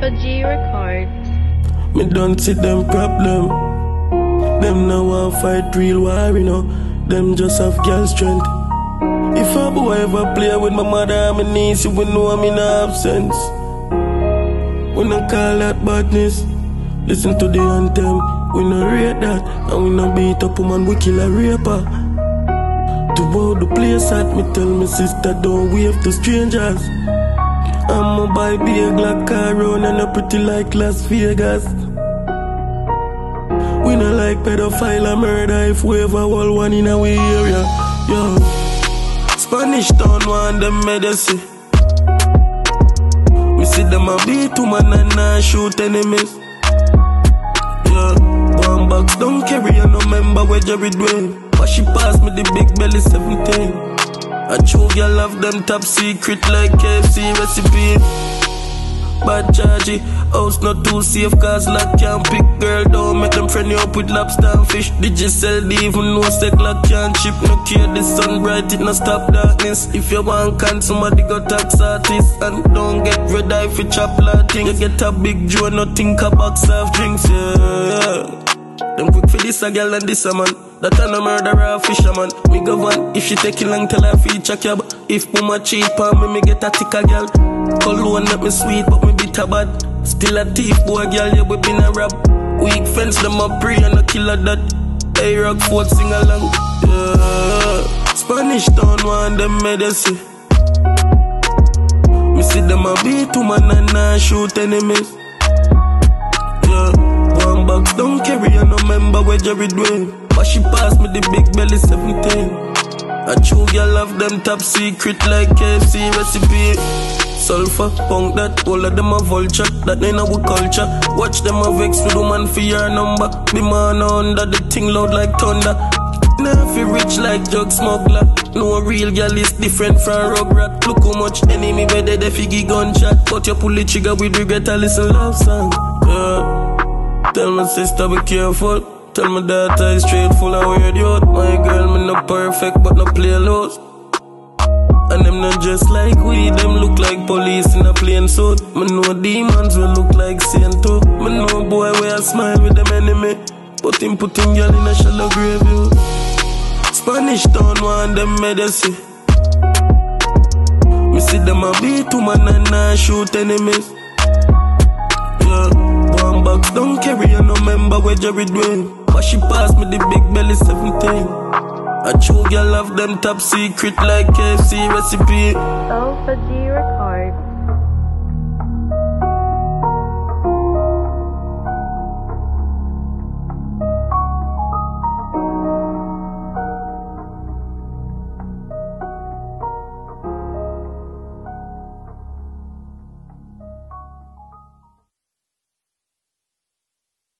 Alpha G Records. Me don't see them problem. Them now want fight real war, you know. Them just have girl strength. If a boy ever play with my mother and my niece, you will know I'm in absence. We don't call that badness. Listen to the anthem. We no rate that, and we no beat up woman, we kill a raper. To wow the place at me, tell me sister don't wave to strangers. I'm a buy big like car round and a pretty like Las Vegas. We no like pedophile and murder if we ever hold one in our area. Yo, Spanish town want them medicine. We see them a beat woman and not shoot enemies. Yeah, one box don't carry a no member where Jerry Dwayne. But she passed me the big belly 17. I true girl love them top secret like KFC recipe. Bad chargy, house not too safe cause lock can't pick. Girl don't make them friend you up with lobster and fish. Did you sell the even no sec lock can't chip. No care the sun bright it no stop darkness. If you want can somebody go tax artist. And don't get red eye for chop thing. You get a big joe no think a box of drinks, yeah. Them quick for this a girl and this a man. That a no murderer or fisherman. Me go one, if she take it long till I feature cab. If mama cheap on me get a thicker girl. Cologne make me sweet but me bitter bad. Still a thief boy girl, yeah we been a rob. Weak fence them a pray and a killer that. Hey Rockford sing along, yeah. Spanish town want them medicine. Me see them a beat woman and not shoot enemies. Yeah, one box don't carry a no member where Jerry Dwayne. But she passed me the big belly 17. I true girl love them top secret like KFC recipe. Sulfur, punk that, all of them a vulture. That ain't our culture. Watch them a vex with woman for your number. The man under the thing loud like thunder. Now feel rich like drug smuggler. No real girl is different from Rugrat. Look how much enemy where they figgy gunshot. But you pull the trigger with regret and listen love song. Yeah. Tell my sister be careful. Tell my daughter is straight full of weird youth. My girl me no perfect but no play lows. And them not just like we, them look like police in a plain suit. Me know demons will look like Saint too. Me know boy where I smile with them enemy. But him put him girl in a shallow grave, yo. Spanish town want them medicine. Me see them a beat woman and not shoot enemies. Yeah, one box don't carry a no member where Jerry Dwayne. But she passed me the big belly 17. I true girl love them top secret like KFC recipe. Alpha G Records.